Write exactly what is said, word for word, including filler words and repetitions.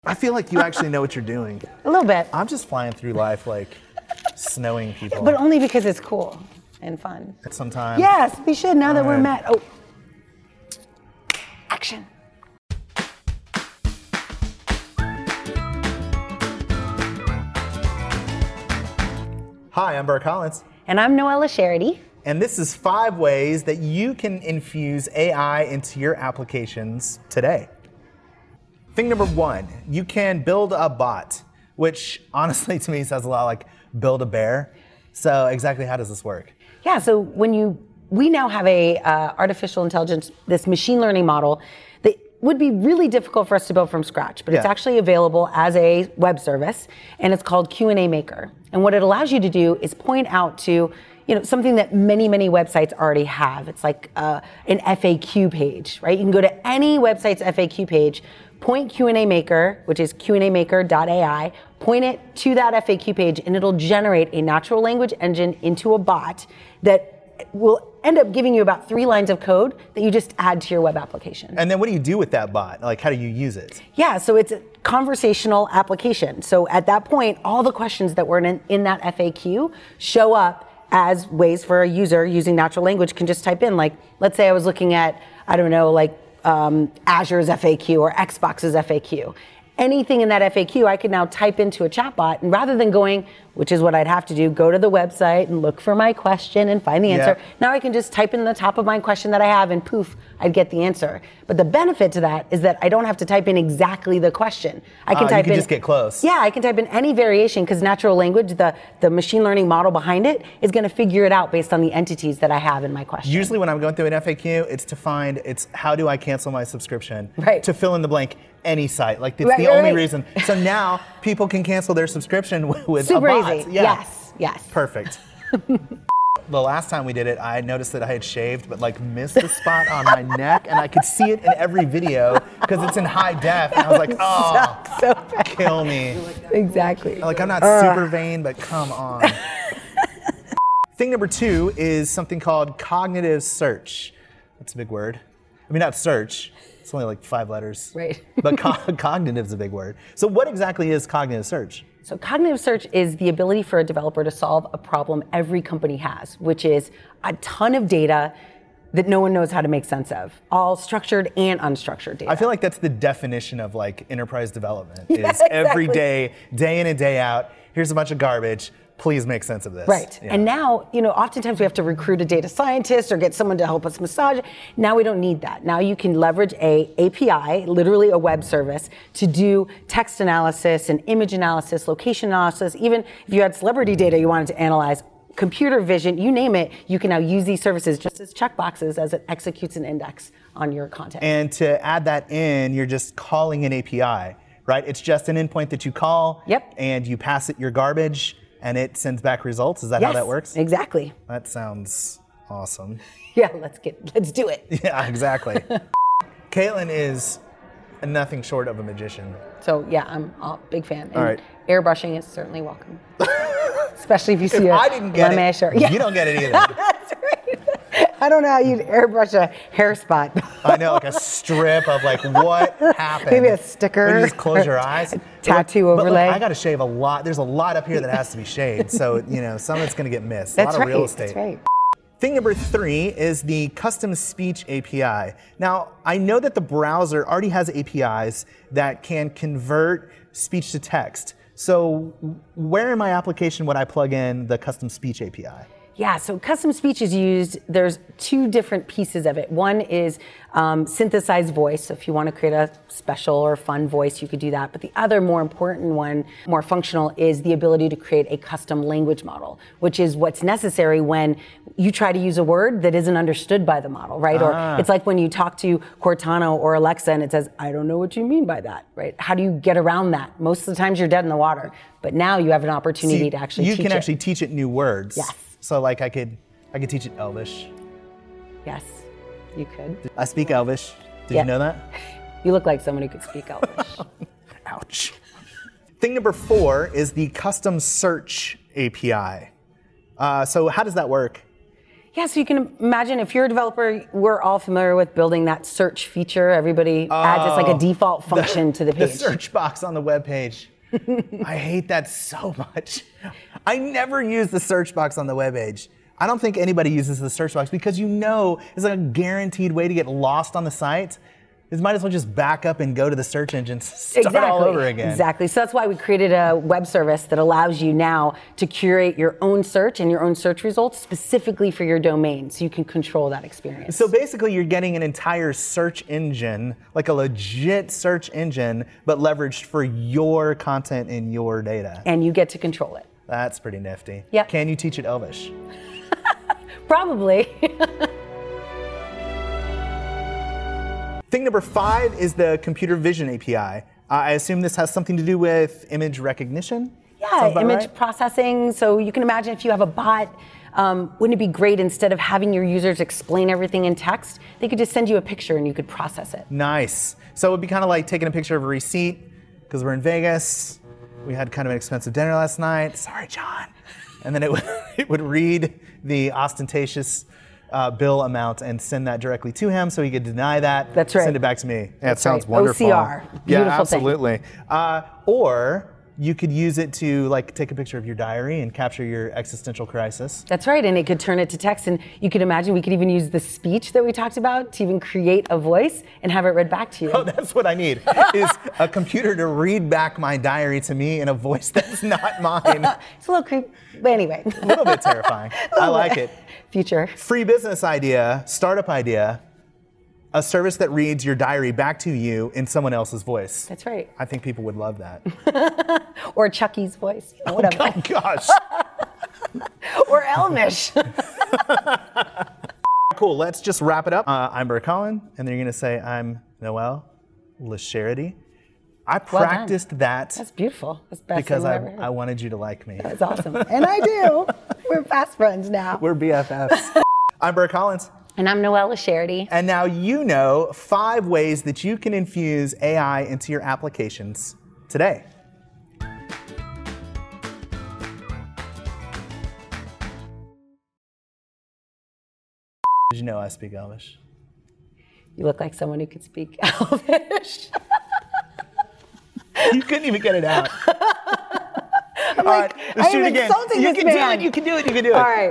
I feel like you actually know what you're doing. A little bit. I'm just flying through life like snowing people. But only because it's cool and fun. At some time. Yes, we should now All that we're right. met. Oh. Action. Hi, I'm Burr Collins. And I'm Noella Charity. And this is five ways that you can infuse A I into your applications today. Thing number one, you can build a bot, which honestly to me sounds a lot like build a bear. So exactly how does this work? Yeah, so when you, we now have a uh, artificial intelligence, this machine learning model that would be really difficult for us to build from scratch, but it's Yeah. actually available as a web service, and it's called Q and A Maker. And what it allows you to do is point out to, you know, something that many, many websites already have. It's like uh, an F A Q page, right? You can go to any website's F A Q page, point Q and A Maker, which is Q and A maker dot A I, point it to that F A Q page, and it'll generate a natural language engine into a bot that will end up giving you about three lines of code that you just add to your web application. And then what do you do with that bot? Like how do you use it? Yeah, so it's a conversational application. So at that point, all the questions that were in, in that F A Q show up as ways for a user using natural language can just type in, like, let's say I was looking at, I don't know, like um, Azure's F A Q or Xbox's F A Q. Anything in that F A Q, I could now type into a chatbot, and rather than going, which is what I'd have to do, go to the website and look for my question and find the answer. Yeah. Now I can just type in the top of my question that I have, and poof, I'd get the answer. But the benefit to that is that I don't have to type in exactly the question. I can Ah, type you can in, just get close. Yeah, I can type in any variation because natural language, the, the machine learning model behind it, is going to figure it out based on the entities that I have in my question. Usually when I'm going through an F A Q, it's to find, it's how do I cancel my subscription? Right. To fill in the blank, any site. Like it's Right, the right, only right. reason. So now people can cancel their subscription with, with Super a bot. easy. Yeah. Yes, yes. Perfect. The last time we did it, I noticed that I had shaved, but like missed the spot on my neck, and I could see it in every video because it's in high def. And I was like, oh, So bad. kill me. Exactly. Like I'm not Uh. super vain, but come on. Thing number two is something called cognitive search. That's a big word. I mean, not search. It's only like five letters. Right. But co- cognitive's a big word. So what exactly is cognitive search? So cognitive search is the ability for a developer to solve a problem every company has, which is a ton of data that no one knows how to make sense of, all structured and unstructured data. I feel like that's the definition of like enterprise development. Yeah, is every exactly. day, day in and day out, here's a bunch of garbage. Please make sense of this. Right. Yeah. And now, you know, oftentimes we have to recruit a data scientist or get someone to help us massage it. Now we don't need that. Now you can leverage a API, literally a web service, to do text analysis and image analysis, location analysis. Even if you had celebrity data you wanted to analyze, computer vision, you name it, you can now use these services just as checkboxes as it executes an index on your content. And to add that in, you're just calling an A P I, right? It's just an endpoint that you call. Yep. And you pass it your garbage, and it sends back results. Is that how Yes, that works? Exactly. That sounds awesome. Yeah, let's get, let's do it. Yeah, exactly. Caitlin is nothing short of a magician. So yeah, I'm a big fan. And All right. airbrushing is certainly welcome. Especially if you see If a I didn't get lame it, shirt. Yeah. you don't get it either. That's right. I don't know how you'd airbrush a hair spot. I know, like a strip of like what happened. Maybe a sticker. When you just close your eyes. Tattoo But look, overlay. I got to shave a lot. There's a lot up here that has to be shaved. So, you know, some of it's going to get missed. That's a lot right. of real estate. That's right. Thing number three is the custom speech A P I. Now, I know that the browser already has A P Is that can convert speech to text. So where in my application would I plug in the custom speech A P I? Yeah, so custom speech is used, there's two different pieces of it. One is um, synthesized voice. So if you want to create a special or fun voice, you could do that. But the other more important one, more functional, is the ability to create a custom language model, which is what's necessary when you try to use a word that isn't understood by the model, right? Ah. Or it's like when you talk to Cortana or Alexa and it says, I don't know what you mean by that, right? How do you get around that? Most of the times you're dead in the water. But now you have an opportunity See, to actually you teach can it. actually teach it new words. Yes. So like I could, I could teach it Elvish. Yes, you could. I speak Elvish. Did Yeah. you know that? You look like someone who could speak Elvish. Ouch. Thing number four is the custom search A P I. Uh, so how does that work? Yeah, so you can imagine if you're a developer, we're all familiar with building that search feature. Everybody oh, adds it's like a default function the, to the page. The search box on the web page. I hate that so much. I never use the search box on the web page. I don't think anybody uses the search box because you know it's like a guaranteed way to get lost on the site. You might as well just back up and go to the search engine, start exactly. all over again. Exactly. So that's why we created a web service that allows you now to curate your own search and your own search results specifically for your domain, so you can control that experience. So basically, you're getting an entire search engine, like a legit search engine, but leveraged for your content and your data. And you get to control it. That's pretty nifty. Yeah. Can you teach it Elvish? Probably. Thing number five is the computer vision A P I. Uh, I assume this has something to do with image recognition? Yeah, image right? processing. So you can imagine if you have a bot, um, wouldn't it be great instead of having your users explain everything in text, they could just send you a picture and you could process it. Nice. So it would be kind of like taking a picture of a receipt, because we're in Vegas. We had kind of an expensive dinner last night. Sorry, John. And then it would, it would read the ostentatious Uh, bill amount and send that directly to him so he could deny that. That's right. Send it back to me. Yeah, That's it sounds right. wonderful. O C R. Beautiful yeah, absolutely. Thing. Uh, or you could use it to like take a picture of your diary and capture your existential crisis. That's right, and it could turn it to text, and you could imagine we could even use the speech that we talked about to even create a voice and have it read back to you. Oh, that's what I need, is a computer to read back my diary to me in a voice that's not mine. It's a little creepy, but anyway. A little bit terrifying. I like it. Future. Free business idea, startup idea, a service that reads your diary back to you in someone else's voice. That's right. I think people would love that. Or Chucky's voice, you know, whatever. Oh gosh. Or Elvish. Cool, let's just wrap it up. Uh, I'm Bert Collin, and then you're gonna say I'm Noelle LaCharity. I Well practiced done. that That's beautiful. That's the best because thing I, I've ever heard. I wanted you to like me. That's awesome. And I do. We're fast friends now. We're B F Fs. I'm Bert Collins. And I'm Noelle LaCharity. And now you know five ways that you can infuse A I into your applications today. Did you know I speak Elvish? You look like someone who could speak Elvish. You couldn't even get it out. I'm All like, right, let's I do am it again. insulting You this can man. do it, you can do it, you can do it. All right.